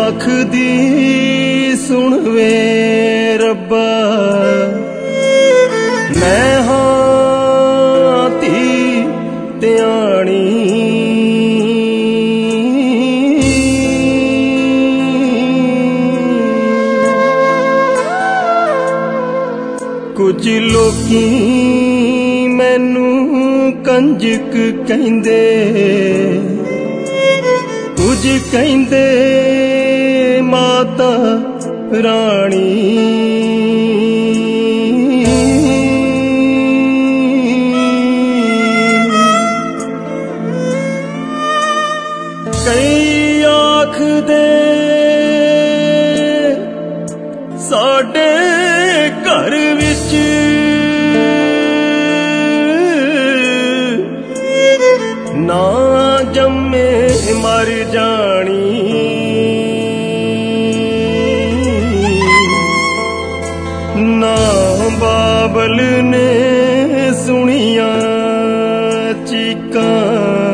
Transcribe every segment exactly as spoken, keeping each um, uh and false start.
आखदी सुन वे रब्बा, मैं हां धी ध्यानी। कुछ लोकी मैनू कंजक कहंदे, कुछ कहंदे माता रानी। कई आखदे साडे घर विच ना जम्मे मर जानी। ना बाबल ने सुनिया चीकां,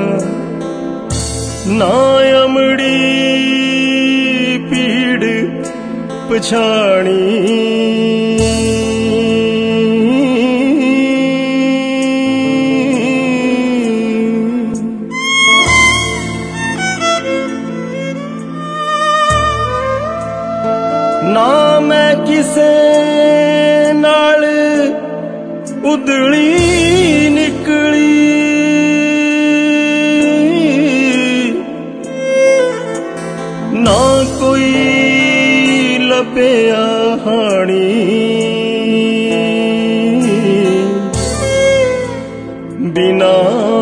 ना अमड़ी पीड़ पछाणी। ना मैं किसे नाल उधड़ी निकली, ना कोई लभया हानी। बिना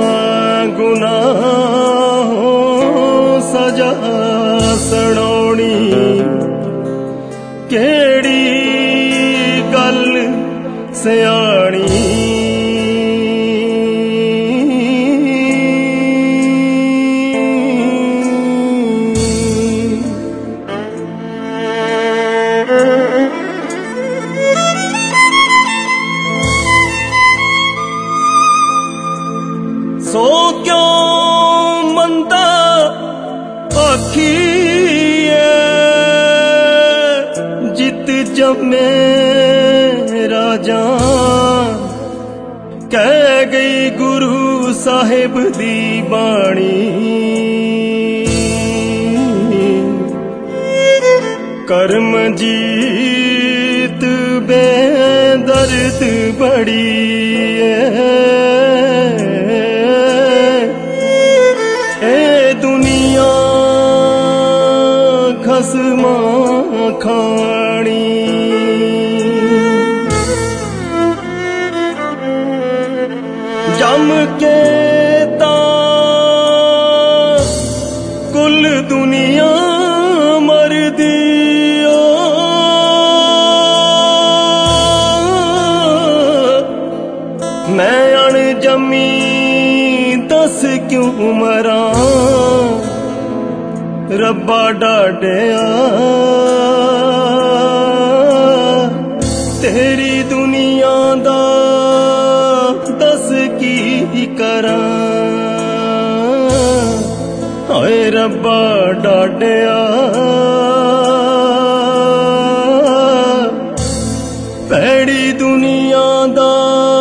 गुनाहों सजा सड़ौनी, केड़ी गल सियाणी। सो क्यों मंदा आखिए, जित जमे राजा। कह गई गुरु साहिब दी बाणी, कर्म जीत बेदर्द बड़ी है। ए दुनिया खसमा खानी, जम के तां कुल दुनिया मर दियो। मैं अणजमी दस क्यों मरा, रब्बा डाढ़िया तेरी दुनिया दा दस की करा। हाय रब्बा डाढ़िया भैड़ी दुनिया दा